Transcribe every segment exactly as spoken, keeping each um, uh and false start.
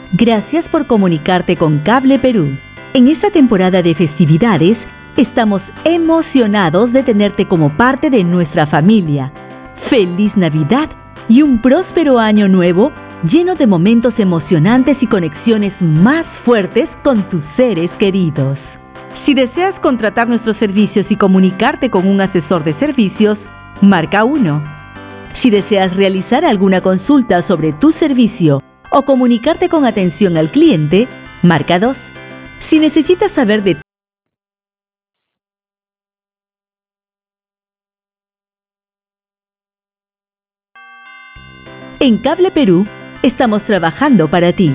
Gracias por comunicarte con Cable Perú. En esta temporada de festividades, estamos emocionados de tenerte como parte de nuestra familia. ¡Feliz Navidad y un próspero año nuevo lleno de momentos emocionantes y conexiones más fuertes con tus seres queridos! Si deseas contratar nuestros servicios y comunicarte con un asesor de servicios, marca uno. Si deseas realizar alguna consulta sobre tu servicio o comunicarte con atención al cliente, marca dos. Si necesitas saber de En Cable Perú, estamos trabajando para ti.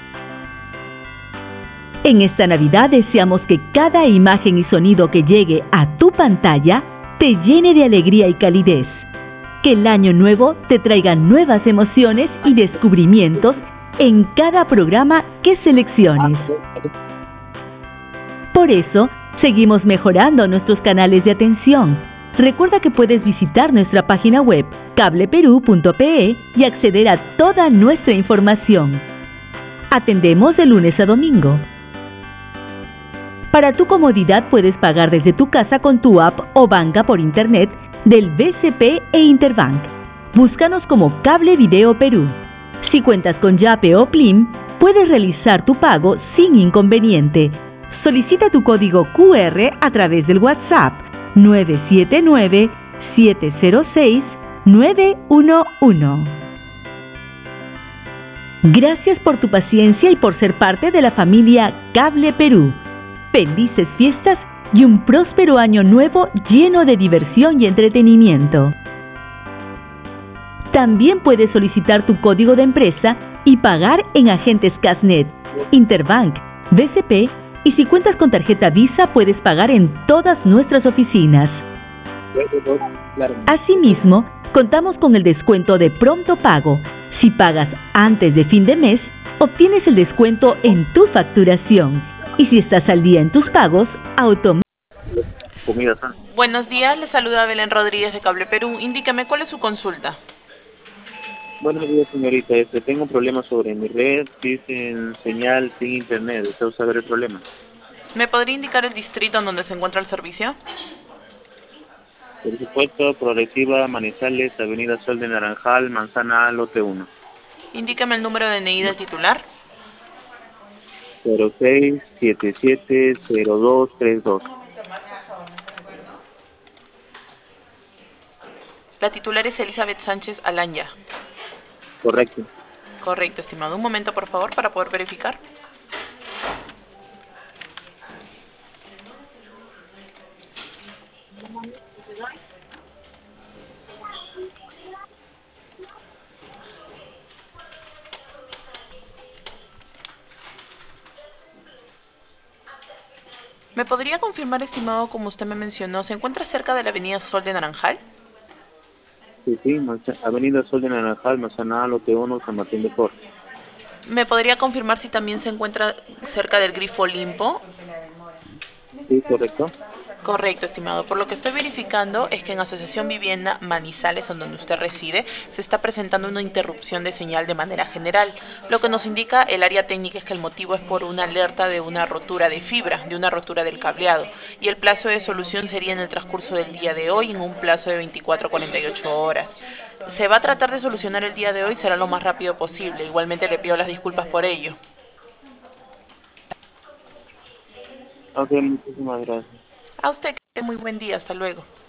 En esta Navidad deseamos que cada imagen y sonido que llegue a tu pantalla te llene de alegría y calidez. Que el año nuevo te traiga nuevas emociones y descubrimientos en cada programa que selecciones. Por eso, seguimos mejorando nuestros canales de atención. Recuerda que puedes visitar nuestra página web cable perú punto pe y acceder a toda nuestra información. Atendemos de lunes a domingo. Para tu comodidad puedes pagar desde tu casa con tu app o banca por internet del B C P e Interbank. Búscanos como Cable Video Perú. Si cuentas con Yape o Plim, puedes realizar tu pago sin inconveniente. Solicita tu código cu erre a través del WhatsApp nueve siete nueve, siete cero seis, nueve uno uno. Gracias por tu paciencia y por ser parte de la familia Cable Perú. Felices fiestas y un próspero año nuevo lleno de diversión y entretenimiento. También puedes solicitar tu código de empresa y pagar en agentes Casnet, Interbank, B C P y si cuentas con tarjeta Visa puedes pagar en todas nuestras oficinas. Asimismo, contamos con el descuento de pronto pago. Si pagas antes de fin de mes, obtienes el descuento en tu facturación. Y si estás al día en tus pagos, automáticamente. Buenos días, le saluda Belén Rodríguez de Cable Perú. Indícame, ¿cuál es su consulta? Buenos días, señorita. Este, tengo un problema sobre mi red, sin señal, sin internet. ¿Deseo saber el problema? ¿Me podría indicar el distrito en donde se encuentra el servicio? Por supuesto, Progresiva, Manizales, Avenida Sol de Naranjal, Manzana A, lote uno. Indícame el número de N I del titular. cero seis siete siete cero dos tres dos. La titular es Elizabeth Sánchez Alanya. Correcto. Correcto, estimado. Un momento, por favor, para poder verificar. ¿Me podría confirmar, estimado, como usted me mencionó, se encuentra cerca de la Avenida Sol de Naranjal? Sí, sí, Manza- Avenida Sol de Naranjal, Manzana A, lote uno, San Martín de Porres. ¿Me podría confirmar si también se encuentra cerca del Grifo Olimpo? Sí, correcto. Correcto, estimado. Por lo que estoy verificando es que en Asociación Vivienda Manizales, en donde usted reside, se está presentando una interrupción de señal de manera general. Lo que nos indica el área técnica es que el motivo es por una alerta de una rotura de fibra, de una rotura del cableado. Y el plazo de solución sería en el transcurso del día de hoy, en un plazo de veinticuatro a cuarenta y ocho horas. Se va a tratar de solucionar el día de hoy, será lo más rápido posible. Igualmente le pido las disculpas por ello. Ok, muchísimas gracias. A usted, que tenga muy buen día. Hasta luego.